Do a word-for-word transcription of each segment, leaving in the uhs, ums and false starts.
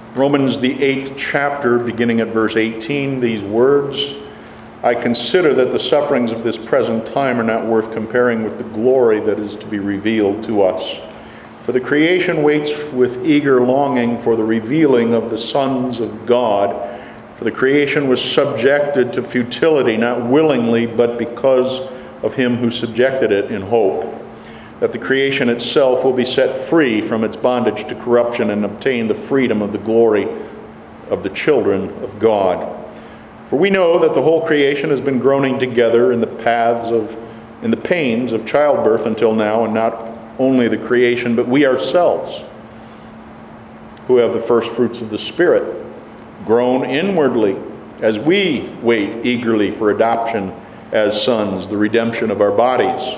Romans, the eighth chapter, beginning at verse eighteen, these words, "I consider that the sufferings of this present time are not worth comparing with the glory that is to be revealed to us. For the creation waits with eager longing for the revealing of the sons of God. For the creation was subjected to futility, not willingly, but because of him who subjected it in hope, that the creation itself will be set free from its bondage to corruption and obtain the freedom of the glory of the children of God. For we know that the whole creation has been groaning together in the paths of, in the pains of childbirth until now, and not only the creation, but we ourselves, who have the first fruits of the Spirit, groan inwardly as we wait eagerly for adoption as sons, the redemption of our bodies.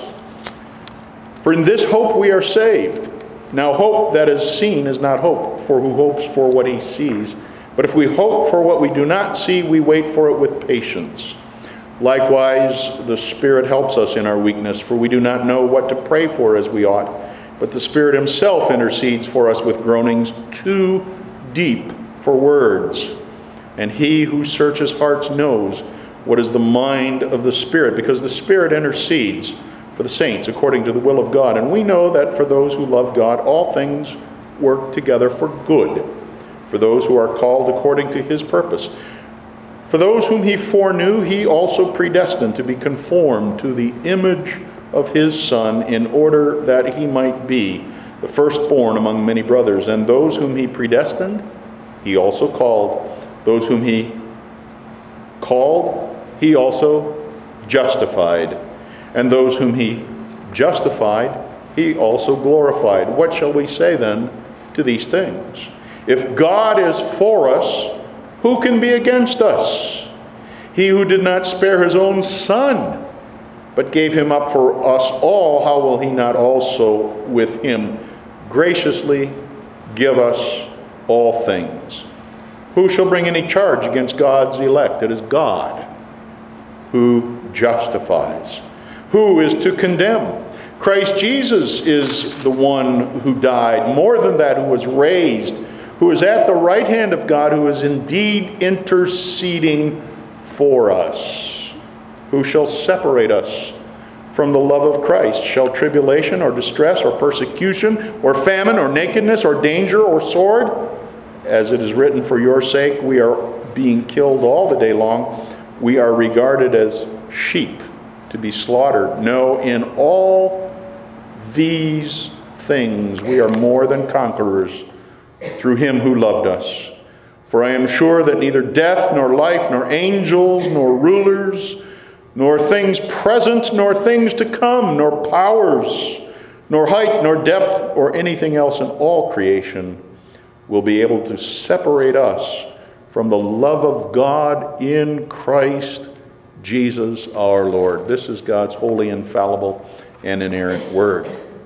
For in this hope we are saved. Now hope that is seen is not hope, for who hopes for what he sees? But if we hope for what we do not see, we wait for it with patience. Likewise, the Spirit helps us in our weakness, for we do not know what to pray for as we ought. But the Spirit himself intercedes for us with groanings too deep for words. And he who searches hearts knows what is the mind of the Spirit, because the Spirit intercedes for the saints according to the will of God. And we know that for those who love God, all things work together for good, for those who are called according to his purpose. For those whom he foreknew, he also predestined to be conformed to the image of his Son, in order that he might be the firstborn among many brothers. And those whom he predestined, he also called. Those whom he called, he also justified. And those whom he justified, he also glorified. What shall we say then to these things? If God is for us, who can be against us? He who did not spare his own Son, but gave him up for us all, how will he not also with him graciously give us all things? Who shall bring any charge against God's elect? It is God who justifies. Who is to condemn? Christ Jesus is the one who died, more than that, who was raised, who is at the right hand of God, who is indeed interceding for us. Who shall separate us from the love of Christ? Shall tribulation or distress or persecution or famine or nakedness or danger or sword? As it is written, for your sake we are being killed all the day long. We are regarded as sheep to be slaughtered. No, in all these things we are more than conquerors through him who loved us. For I am sure that neither death, nor life, nor angels, nor rulers, nor things present, nor things to come, nor powers, nor height, nor depth, or anything else in all creation will be able to separate us from the love of God in Christ Jesus our Lord. This is God's holy, infallible, and inerrant word.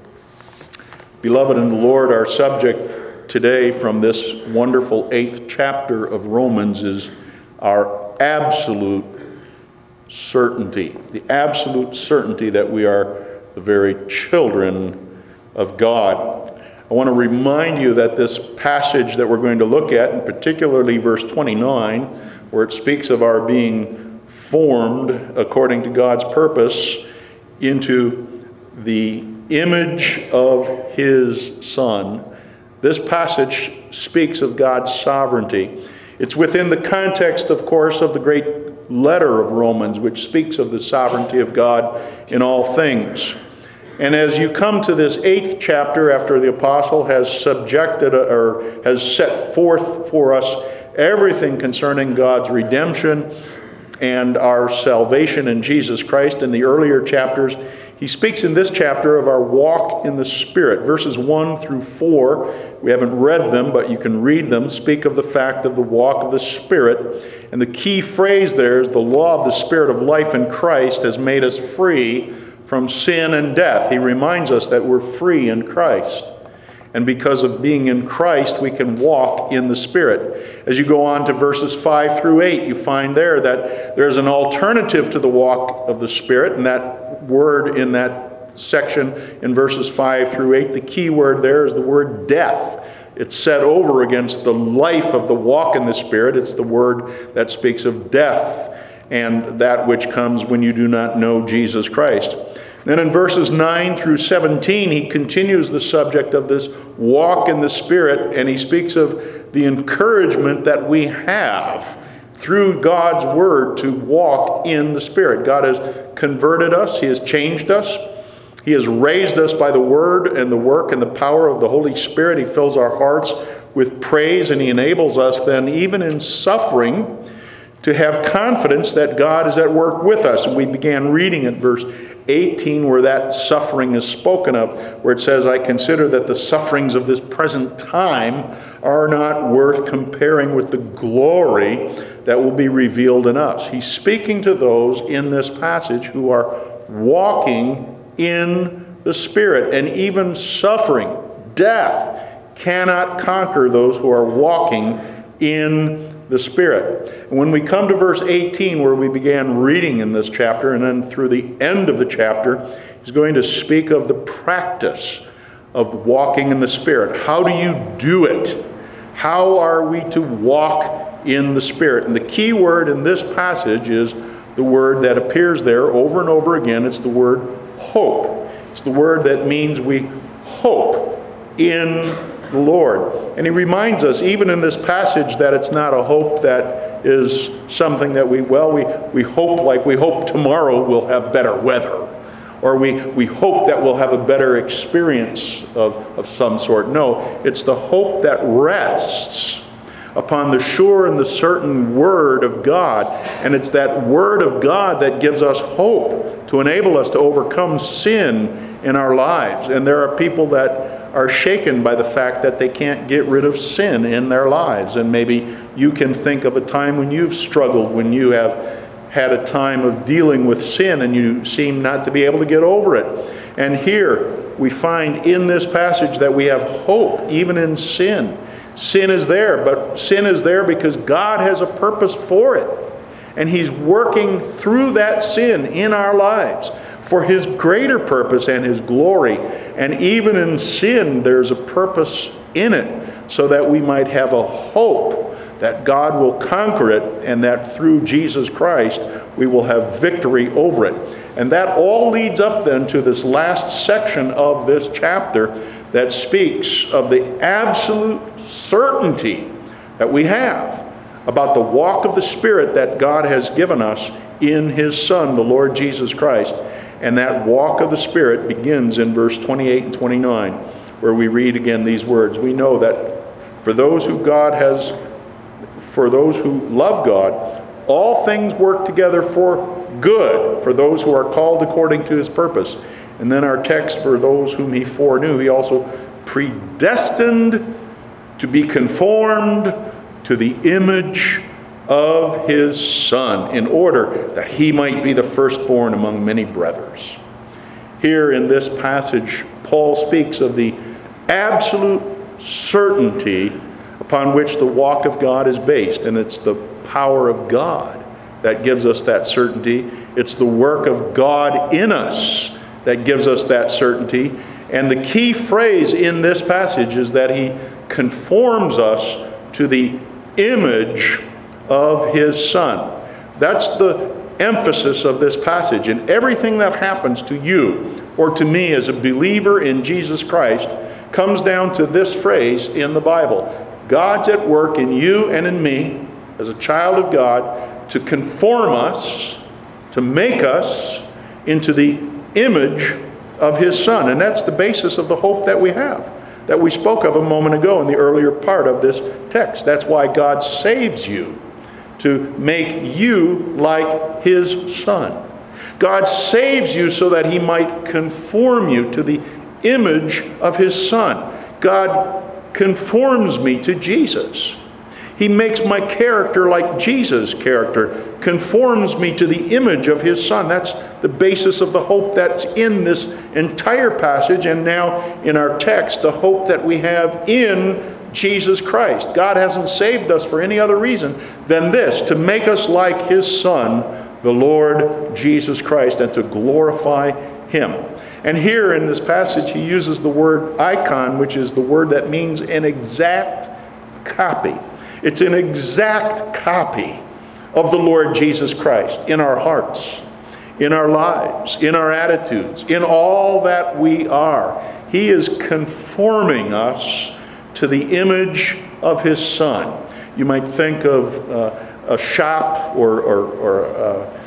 Beloved in the Lord, our subject today from this wonderful eighth chapter of Romans is our absolute certainty. The absolute certainty that we are the very children of God. I want to remind you that this passage that we're going to look at, and particularly verse twenty-nine, where it speaks of our being formed according to God's purpose into the image of his Son. This passage speaks of God's sovereignty. It's within the context, of course, of the great letter of Romans, which speaks of the sovereignty of God in all things. And as you come to this eighth chapter, after the apostle has subjected or has set forth for us everything concerning God's redemption and our salvation in Jesus Christ in the earlier chapters, he speaks in this chapter of our walk in the Spirit. Verses one through four, we haven't read them, but you can read them, speak of the fact of the walk of the Spirit. And the key phrase there is the law of the Spirit of life in Christ has made us free from sin and death. He reminds us that we're free in Christ. And because of being in Christ, we can walk in the Spirit. As you go on to verses five through eight, you find there that there's an alternative to the walk of the Spirit. And that word in that section in verses five through eight, the key word there is the word death. It's set over against the life of the walk in the Spirit. It's the word that speaks of death and that which comes when you do not know Jesus Christ. Then in verses nine through seventeen, he continues the subject of this walk in the Spirit, and he speaks of the encouragement that we have through God's word to walk in the Spirit. God has converted us. He has changed us. He has raised us by the word and the work and the power of the Holy Spirit. He fills our hearts with praise, and he enables us then, even in suffering, to have confidence that God is at work with us. And we began reading at verse eighteen where that suffering is spoken of, where it says, I consider that the sufferings of this present time are not worth comparing with the glory that will be revealed in us. He's speaking to those in this passage who are walking in the Spirit, and even suffering, death, cannot conquer those who are walking in the Spirit. And when we come to verse eighteen, where we began reading in this chapter, and then through the end of the chapter, he's going to speak of the practice of walking in the Spirit. How do you do it? How are we to walk in the Spirit? And the key word in this passage is the word that appears there over and over again. It's the word hope. It's the word that means we hope in the Lord. And he reminds us, even in this passage, that it's not a hope that is something that we, well, we, we hope like we hope tomorrow we'll have better weather. Or we, we hope that we'll have a better experience of, of some sort. No, it's the hope that rests upon the sure and the certain Word of God. And it's that Word of God that gives us hope to enable us to overcome sin in our lives. And there are people that are shaken by the fact that they can't get rid of sin in their lives. And maybe you can think of a time when you've struggled, when you have had a time of dealing with sin and you seem not to be able to get over it. And here we find in this passage that we have hope even in sin. Sin is there, but sin is there because God has a purpose for it. And he's working through that sin in our lives for his greater purpose and his glory. And even in sin, there's a purpose in it so that we might have a hope that God will conquer it, and that through Jesus Christ we will have victory over it. And that all leads up then to this last section of this chapter that speaks of the absolute certainty that we have about the walk of the Spirit that God has given us in his Son, the Lord Jesus Christ. And that walk of the Spirit begins in verse twenty-eight and twenty-nine, where we read again these words. We know that for those who God has For those who love God, all things work together for good, for those who are called according to his purpose. And then our text, for those whom he foreknew, he also predestined to be conformed to the image of his Son, in order that he might be the firstborn among many brothers. Here in this passage, Paul speaks of the absolute certainty upon which the walk of God is based. And it's the power of God that gives us that certainty. It's the work of God in us that gives us that certainty. And the key phrase in this passage is that he conforms us to the image of his Son. That's the emphasis of this passage. And everything that happens to you or to me as a believer in Jesus Christ comes down to this phrase in the Bible. God's at work in you and in me as a child of God to conform us, to make us into the image of his Son. And that's the basis of the hope that we have, that we spoke of a moment ago in the earlier part of this text. That's why God saves you, to make you like his Son. God saves you so that he might conform you to the image of his Son. God conforms me to Jesus. He makes my character like Jesus' character, conforms me to the image of his Son. That's the basis of the hope that's in this entire passage, and now in our text, the hope that we have in Jesus Christ. God hasn't saved us for any other reason than this, to make us like his Son, the Lord Jesus Christ, and to glorify him. And here in this passage, he uses the word icon, which is the word that means an exact copy. It's an exact copy of the Lord Jesus Christ in our hearts, in our lives, in our attitudes, in all that we are. He is conforming us to the image of his Son. You might think of uh, a shop or, or, or uh,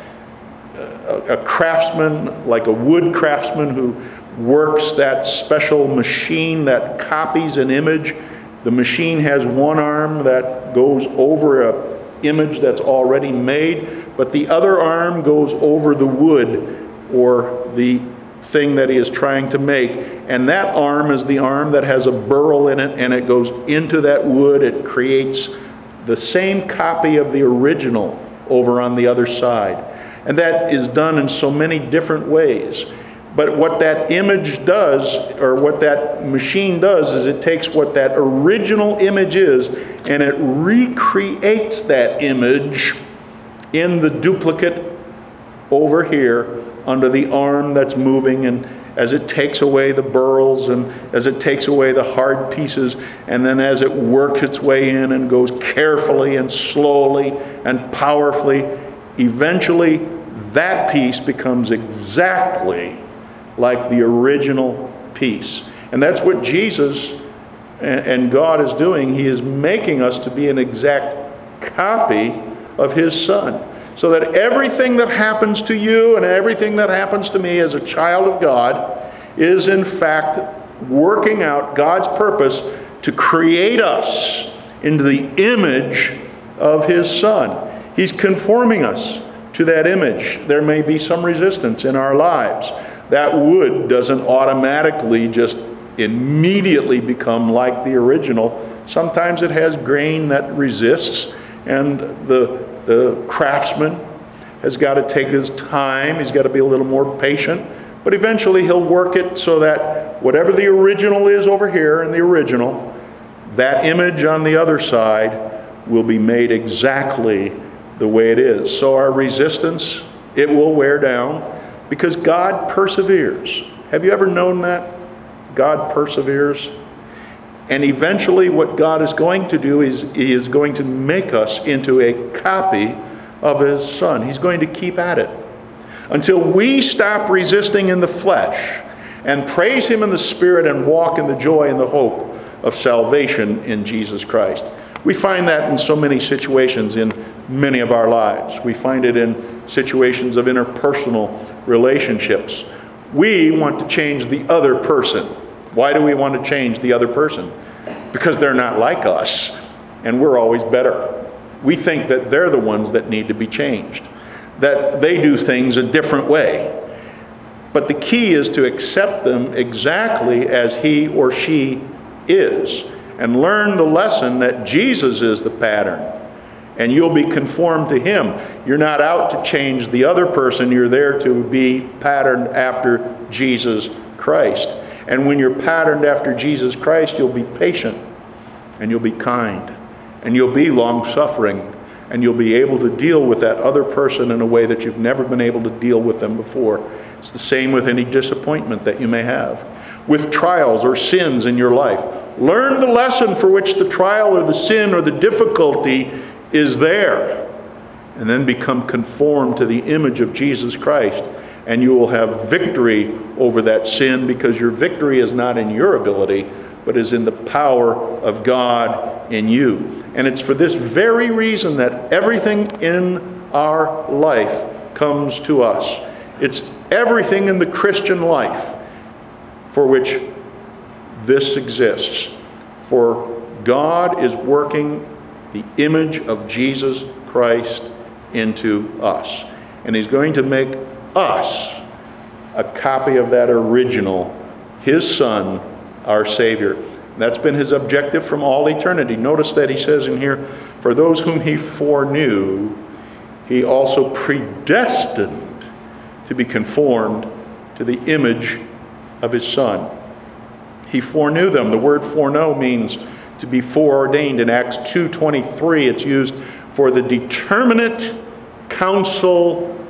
a, a craftsman, like a wood craftsman who works that special machine that copies an image. The machine has one arm that goes over an image that's already made, but the other arm goes over the wood or the thing that he is trying to make, and that arm is the arm that has a burl in it, and it goes into that wood. It creates the same copy of the original over on the other side. And that is done in so many different ways. But what that image does, or what that machine does, is it takes what that original image is and it recreates that image in the duplicate over here under the arm that's moving, and as it takes away the burls and as it takes away the hard pieces, and then as it works its way in and goes carefully and slowly and powerfully, eventually that piece becomes exactly like the original piece. And that's what Jesus and God is doing. He is making us to be an exact copy of his Son, so that everything that happens to you and everything that happens to me as a child of God is in fact working out God's purpose to create us into the image of his Son. He's conforming us to that image. There may be some resistance in our lives. That wood doesn't automatically just immediately become like the original. Sometimes it has grain that resists, and the the craftsman has got to take his time. He's got to be a little more patient, but eventually he'll work it so that whatever the original is over here in the original, that image on the other side will be made exactly the way it is. So our resistance, it will wear down, because God perseveres. Have you ever known that? God perseveres. And eventually what God is going to do is he is going to make us into a copy of his Son. He's going to keep at it until we stop resisting in the flesh and praise him in the Spirit and walk in the joy and the hope of salvation in Jesus Christ. We find that in so many situations in many of our lives. We find it in situations of interpersonal relationships. We want to change the other person. Why do we want to change the other person? Because they're not like us, and we're always better. We think that they're the ones that need to be changed, that they do things a different way. But the key is to accept them exactly as he or she is, and learn the lesson that Jesus is the pattern, and you'll be conformed to him. You're not out to change the other person. You're there to be patterned after Jesus Christ. And when you're patterned after Jesus Christ, you'll be patient, and you'll be kind, and you'll be long-suffering, and you'll be able to deal with that other person in a way that you've never been able to deal with them before. It's the same with any disappointment that you may have. With trials or sins in your life, learn the lesson for which the trial or the sin or the difficulty is there, and then become conformed to the image of Jesus Christ. And you will have victory over that sin, because your victory is not in your ability, but is in the power of God in you. And it's for this very reason that everything in our life comes to us. It's everything in the Christian life for which this exists. For God is working the image of Jesus Christ into us. And he's going to make us a copy of that original, his Son, our Savior. That's been his objective from all eternity. Notice that he says in here, for those whom he foreknew, he also predestined to be conformed to the image of his Son. He foreknew them. The word foreknow means to be foreordained. In Acts two twenty-three, it's used for the determinate counsel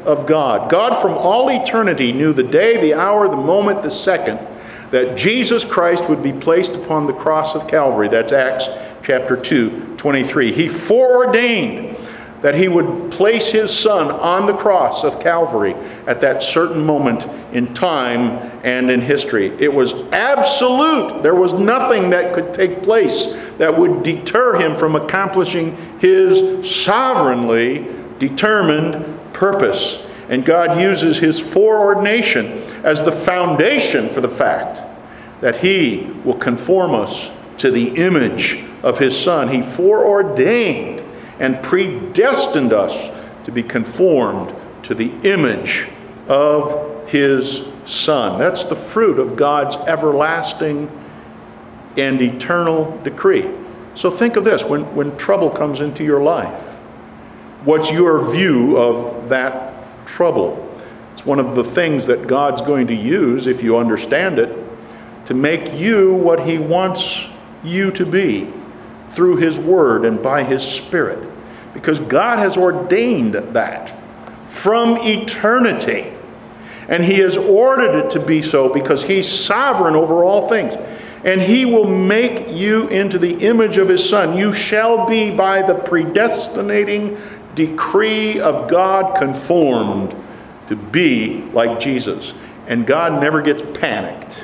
of God. God from all eternity knew the day, the hour, the moment, the second that Jesus Christ would be placed upon the cross of Calvary. That's Acts chapter two, twenty-three. He foreordained that he would place his Son on the cross of Calvary at that certain moment in time and in history. It was absolute. There was nothing that could take place that would deter him from accomplishing his sovereignly determined purpose. And God uses his foreordination as the foundation for the fact that he will conform us to the image of his Son. He foreordained and predestined us to be conformed to the image of his Son. That's the fruit of God's everlasting and eternal decree. So think of this. When, when trouble comes into your life, what's your view of that trouble? It's one of the things that God's going to use, if you understand it, to make you what he wants you to be through his word and by his Spirit. Because God has ordained that from eternity. And he has ordered it to be so because he's sovereign over all things. And he will make you into the image of his Son. You shall be, by the predestinating decree of God, conformed to be like Jesus. And God never gets panicked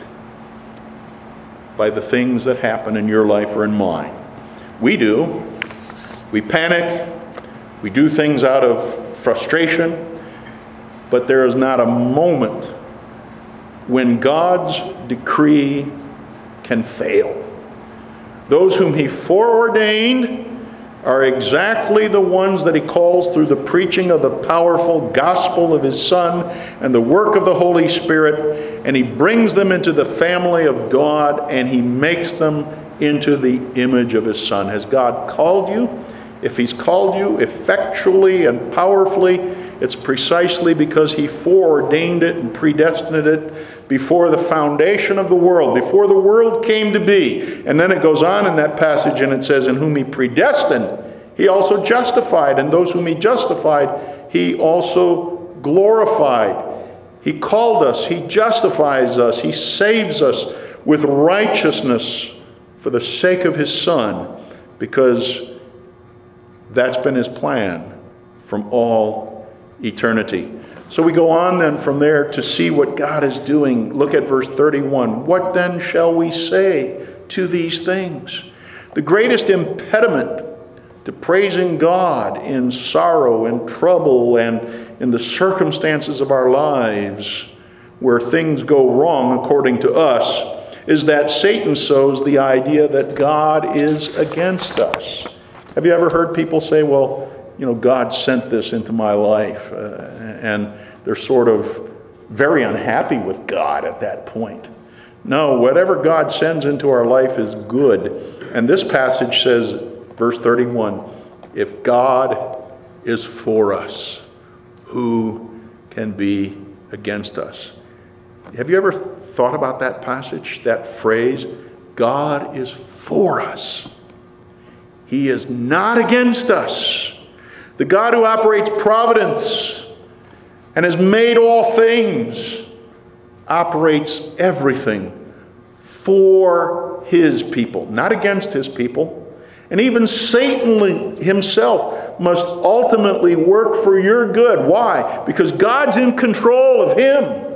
by the things that happen in your life or in mine. We do. We panic. We do things out of frustration. But there is not a moment when God's decree can fail. Those whom he foreordained are exactly the ones that he calls through the preaching of the powerful gospel of his Son and the work of the Holy Spirit, and he brings them into the family of God, and he makes them into the image of his Son. Has God called you? If he's called you effectually and powerfully, it's precisely because he foreordained it and predestined it before the foundation of the world, before the world came to be. And then it goes on in that passage and it says, in whom he predestined, he also justified. And those whom he justified, he also glorified. He called us, he justifies us, he saves us with righteousness for the sake of his Son, because that's been his plan from all eternity. So we go on then from there to see what God is doing. Look at verse thirty-one. What then shall we say to these things? The greatest impediment to praising God in sorrow and trouble and in the circumstances of our lives where things go wrong according to us is that Satan sows the idea that God is against us. Have you ever heard people say, well, you know, God sent this into my life, uh, and they're sort of very unhappy with God at that point? No, whatever God sends into our life is good. And this passage says, verse thirty-one, if God is for us, who can be against us? Have you ever thought about that passage, that phrase? God is for us. He is not against us. The God who operates providence and has made all things operates everything for his people, not against his people. And even Satan himself must ultimately work for your good. Why? Because God's in control of him.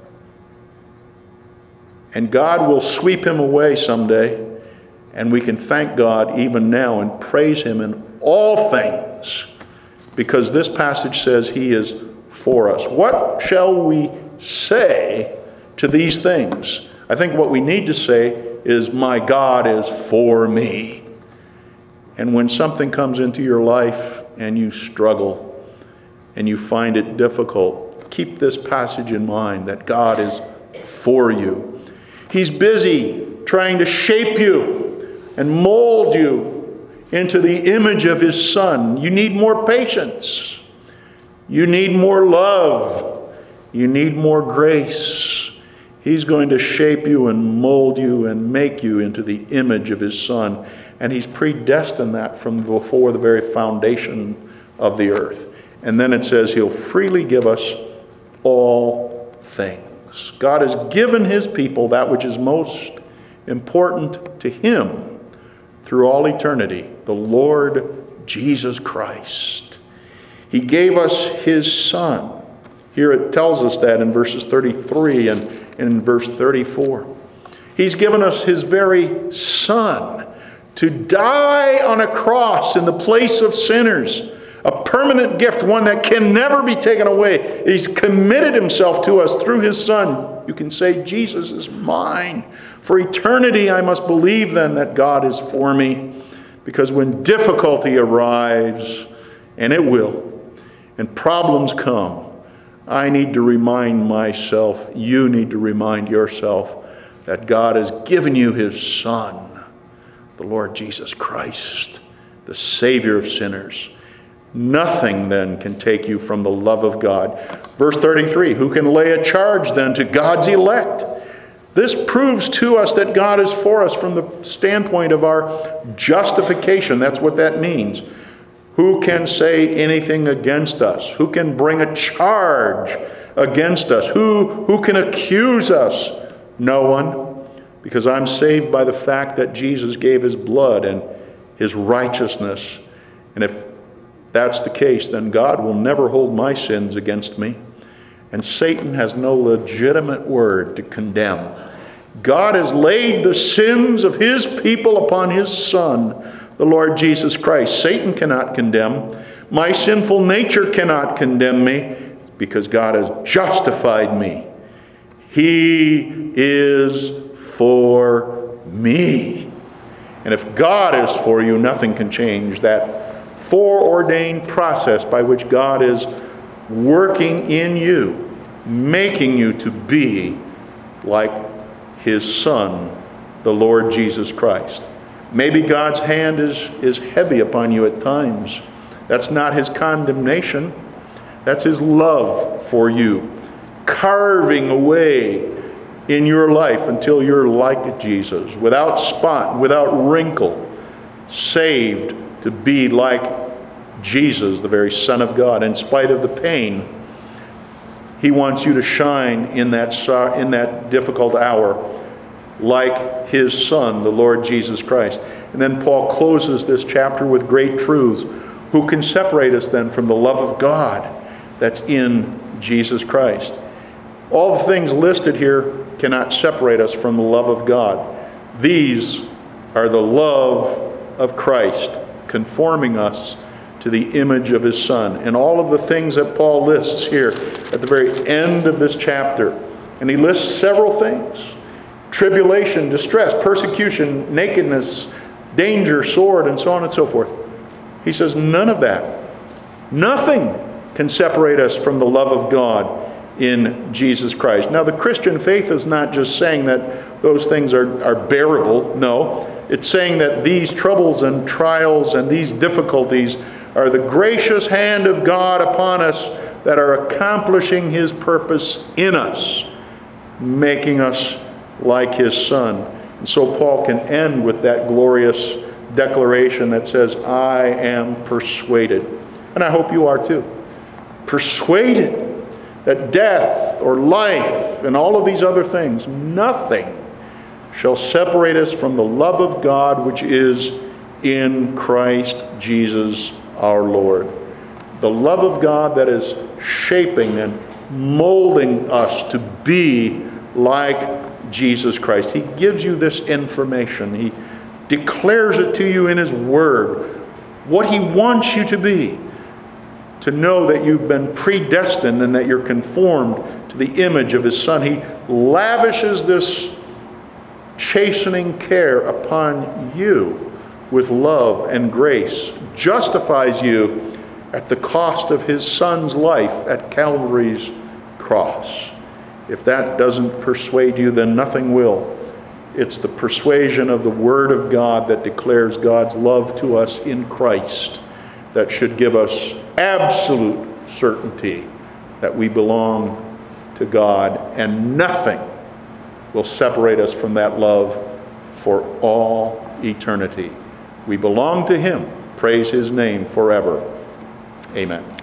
And God will sweep him away someday. And we can thank God even now and praise him in all things, because this passage says he is for us. What shall we say to these things? I think what we need to say is, my God is for me. And when something comes into your life and you struggle and you find it difficult, keep this passage in mind, that God is for you. He's busy trying to shape you and mold you into the image of his Son. You need more patience. You need more love. You need more grace. He's going to shape you and mold you and make you into the image of his Son. And he's predestined that from before the very foundation of the earth. And then it says he'll freely give us all things. God has given his people that which is most important to him through all eternity, the Lord Jesus Christ. He gave us his Son. Here it tells us that in verses thirty-three and, and in verse thirty-four. He's given us his very Son to die on a cross in the place of sinners. A permanent gift, one that can never be taken away. He's committed himself to us through his Son. You can say, Jesus is mine. For eternity I must believe then that God is for me. Because when difficulty arrives, and it will, and problems come, I need to remind myself, you need to remind yourself, that God has given you his Son, the Lord Jesus Christ, the Savior of sinners. Nothing then can take you from the love of God. Verse thirty-three, who can lay a charge then to God's elect? This proves to us that God is for us from the standpoint of our justification. That's what that means. Who can say anything against us? Who can bring a charge against us? Who, who can accuse us? No one, because I'm saved by the fact that Jesus gave his blood and his righteousness. And if that's the case, then God will never hold my sins against me. And Satan has no legitimate word to condemn. God has laid the sins of his people upon his Son, the Lord Jesus Christ. Satan cannot condemn. My sinful nature cannot condemn me because God has justified me. He is for me. And if God is for you, nothing can change that foreordained process by which God is working in you, making you to be like his Son, the Lord Jesus Christ. Maybe God's hand is, is heavy upon you at times. That's not his condemnation. That's his love for you, carving away in your life until you're like Jesus, without spot, without wrinkle, saved to be like Jesus, the very Son of God. In spite of the pain, he wants you to shine in that, in that difficult hour like his Son, the Lord Jesus Christ. And then Paul closes this chapter with great truths. Who can separate us then from the love of God that's in Jesus Christ? All the things listed here cannot separate us from the love of God. These are the love of Christ, conforming us to the image of his Son. And all of the things that Paul lists here at the very end of this chapter. And he lists several things. Tribulation, distress, persecution, nakedness, danger, sword, and so on and so forth. He says none of that, nothing can separate us from the love of God in Jesus Christ. Now, the Christian faith is not just saying that those things are, are bearable. No, it's saying that these troubles and trials and these difficulties are the gracious hand of God upon us that are accomplishing his purpose in us, making us like his Son. And so Paul can end with that glorious declaration that says, I am persuaded. And I hope you are too. Persuaded that death or life and all of these other things, nothing shall separate us from the love of God which is in Christ Jesus our Lord. The love of God that is shaping and molding us to be like Jesus Christ. He gives you this information. He declares it to you in his word, what he wants you to be. To know that you've been predestined and that you're conformed to the image of his Son. He lavishes this chastening care upon you with love and grace. Justifies you at the cost of his Son's life at Calvary's cross. If that doesn't persuade you, then nothing will. It's the persuasion of the Word of God that declares God's love to us in Christ that should give us absolute certainty that we belong to God, and nothing will separate us from that love for all eternity. We belong to him. Praise his name forever. Amen.